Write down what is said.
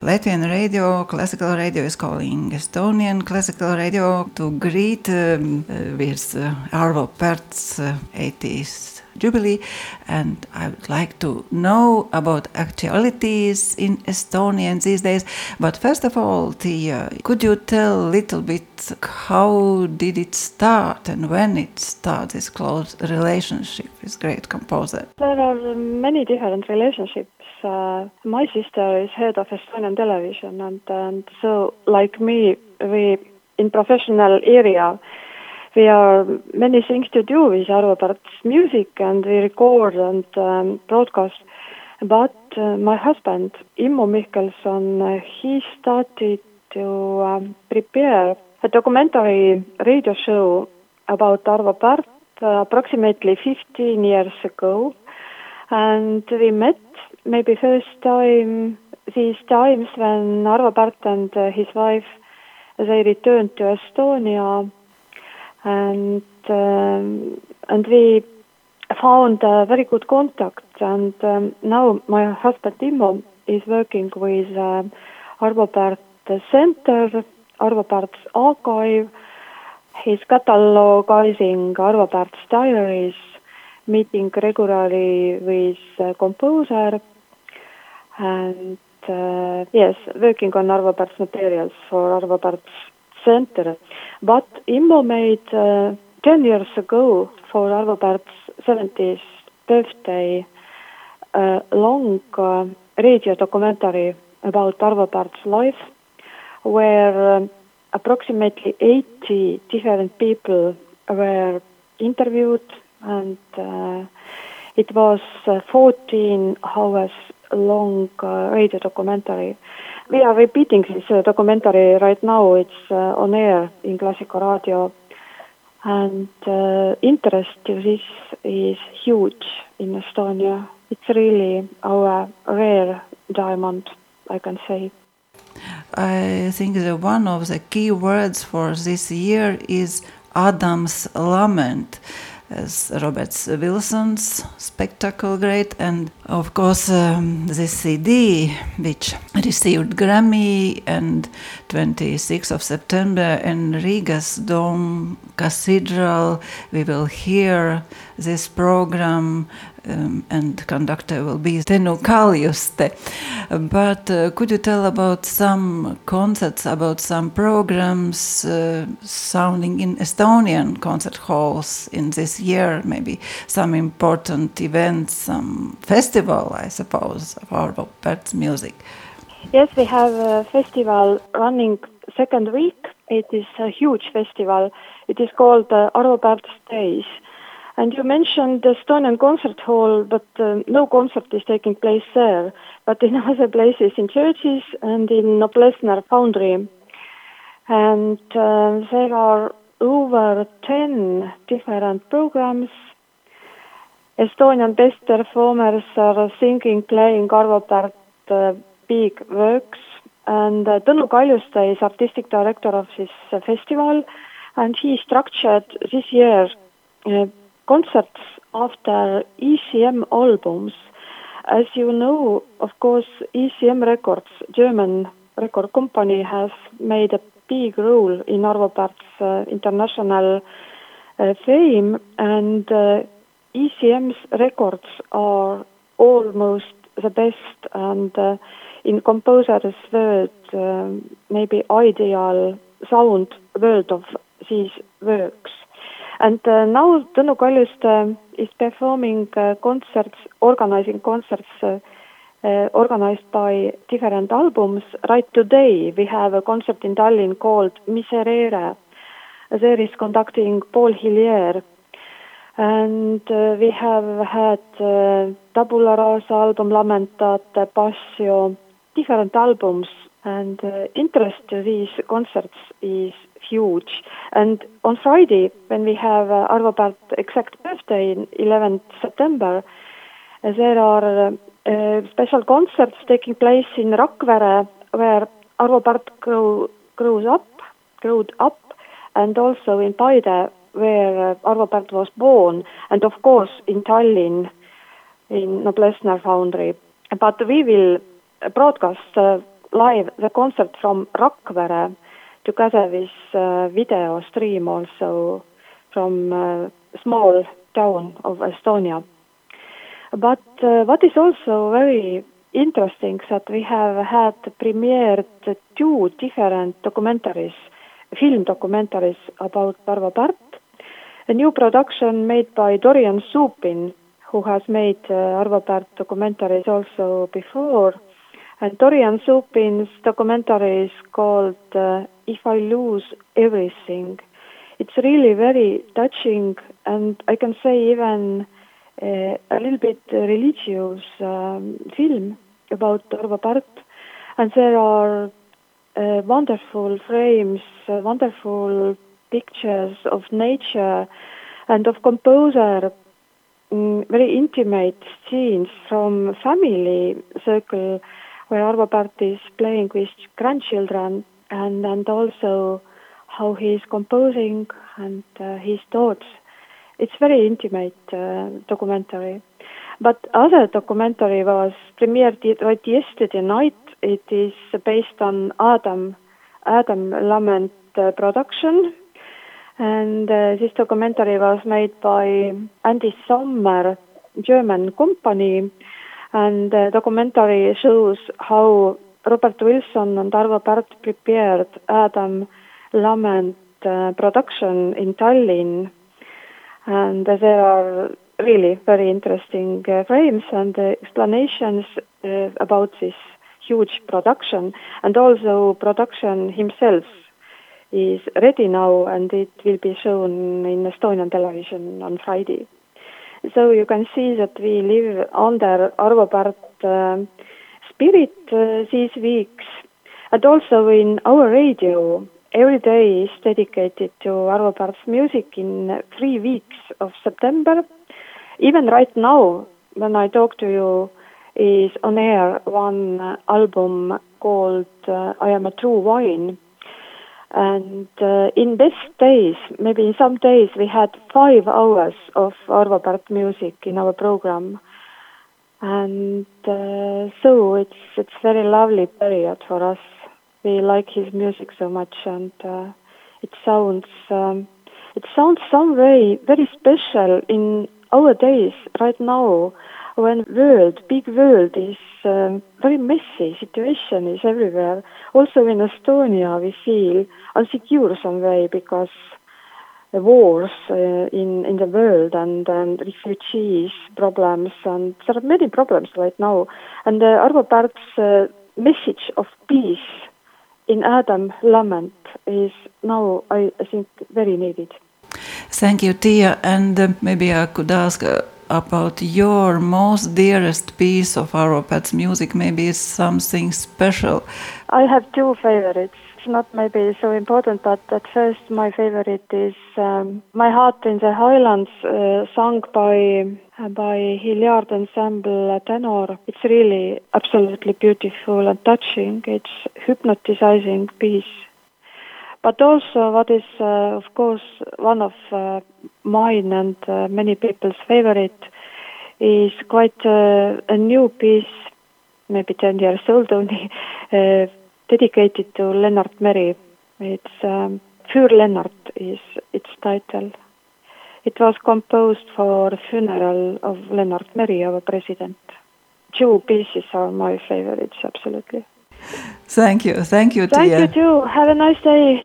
Latvian radio, classical radio is calling Estonian classical radio to greet with Arvo Pärt's 80th jubilee, and I would like to know about actualities in Estonia these days. But first of all, Tiia, could you tell a little bit how did it start and when it started, this close relationship with great composer? There are many different relationships. My sister is head of Estonian television, and so like me, we in professional area, we are many things to do with Arvo Pärt's music, and we record and broadcast. But my husband, Immo Mihkelson, he started to prepare a documentary radio show about Arvo Pärt approximately 15 years ago, and we met maybe first time these times when Arvo Pärt and his wife, they returned to Estonia, and we found a very good contact, and now my husband Immo is working with Arvo Pärt Center, Arvo Pärt's archive. He's catalogizing Arvo Pärt's diaries, meeting regularly with composer, and yes, working on Arvo Pärt's materials for Arvo Pärt's Center. But Immo made 10 years ago for Arvo Pärt's 70th birthday a long radio documentary about Arvo Pärt's life, where approximately 80 different people were interviewed, and it was 14 hours long radio documentary. We are repeating this documentary right now. It's on air in Classical Radio, and interest to this is huge in Estonia. It's really our rare diamond, I can say. I think that one of the key words for this year is Adam's Lament, as Robert Wilson's spectacle great, and of course this CD which received Grammy and 26th of September in Riga's Dome Cathedral. We will hear this program and conductor will be Tenu Kaljuste. But could you tell about some concerts, about some programs sounding in Estonian concert halls in this year, maybe some important events, some festival, I suppose, of Arvo Pärt's music? Yes, we have a festival running second week. It is a huge festival. It is called Arvo Pärt's Days. And you mentioned the Estonian Concert Hall, but no concert is taking place there, but in other places, in churches and in Noblessner Foundry. And there are over 10 different programs. Estonian best performers are singing, playing Arvo Pärt big works. And Tõnu Kaljuste is artistic director of this festival, and he structured this year concerts after ECM albums. As you know, of course, ECM Records, German record company, has made a big role in Arvo Pärt's international fame, and ECM's records are almost the best, and in composer's world, maybe ideal sound world of these works. And now Tõnu Kaljuste is performing concerts, organizing concerts organized by different albums. Right today we have a concert in Tallinn called Miserere. There is conducting Paul Hillier. And we have had Tabula Rasa album, Lamentate, Passio, different albums. And interest to these concerts is huge. And on Friday, when we have Arvo Pärt exact birthday, 11th September, there are special concerts taking place in Rakvere, where Arvo Pärt grew up, and also in Paide, where Arvo Pärt was born, and of course in Tallinn, in Noblessner Foundry. But we will broadcast live the concert from Rakvere together with video stream also from small town of Estonia. But what is also very interesting that we have had premiered 2 different documentaries, film documentaries about Arvo Pärt. A new production made by Dorian Supin, who has made Arvo Pärt documentaries also before. And Dorian Supin's documentary is called If I Lose Everything. It's really very touching, and I can say even a little bit religious film about Arvo Pärt. And there are wonderful frames, wonderful pictures of nature and of composer, very intimate scenes from family circle where Arvo Pärt is playing with grandchildren, and also how he is composing and his thoughts. It's very intimate documentary. But other documentary was premiered right yesterday night. It is based on Adam Lament production. And this documentary was made by Andy Sommer, German company. And the documentary shows how Robert Wilson and Arvo Pärt prepared Adam Lament production in Tallinn. And there are really very interesting frames and explanations about this huge production. And also production himself is ready now, and it will be shown in Estonian television on Friday. So you can see that we live under Arvo Pärt spirit these weeks. And also in our radio, every day is dedicated to Arvo Pärt's music in 3 weeks of September. Even right now, when I talk to you, is on air one album called I Am a True Wine. And in best days, maybe in some days, we had 5 hours of Arvo Pärt music in our program. And so it's very lovely period for us. We like his music so much, and it sounds some way very special in our days right now, when big world is very messy, situation is everywhere. Also in Estonia we feel insecure some way because the wars in the world and refugees problems, and there are many problems right now. And Arvo Pärt's message of peace in Adam Lament is now, I think, very needed. Thank you, Tia. And maybe I could ask about your most dearest piece of Arvo Pärt's music. Maybe it's something special. I have 2 favorites. It's not maybe so important, but at first my favorite is My Heart in the Highlands, sung by Hilliard Ensemble tenor. It's really absolutely beautiful and touching. It's hypnotizing piece. But also what is, of course, one of mine and many people's favorite is quite a new piece, maybe 10 years old only, dedicated to Lennart Meri. It's Für Lennart is its title. It was composed for the funeral of Lennart Meri, our president. 2 pieces are my favorites, absolutely. Thank you, Tia. Thank you too. Have a nice day.